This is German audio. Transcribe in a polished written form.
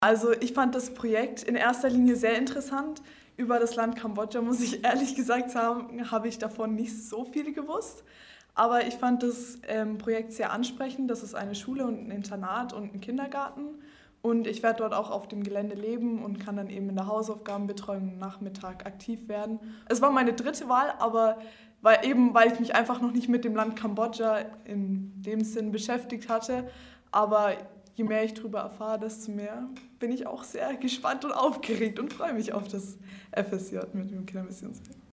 Also ich fand das Projekt in erster Linie sehr interessant. Über das Land Kambodscha, muss ich ehrlich gesagt sagen, habe ich davon nicht so viel gewusst. Aber ich fand das Projekt sehr ansprechend. Das ist eine Schule und ein Internat und ein Kindergarten. Und ich werde dort auch auf dem Gelände leben und kann dann eben in der Hausaufgabenbetreuung am Nachmittag aktiv werden. Es war meine dritte Wahl, aber weil ich mich einfach noch nicht mit dem Land Kambodscha in dem Sinn beschäftigt hatte. Aber je mehr ich darüber erfahre, desto mehr bin ich auch sehr gespannt und aufgeregt und freue mich auf das FSJ mit dem Kindermissionswerk.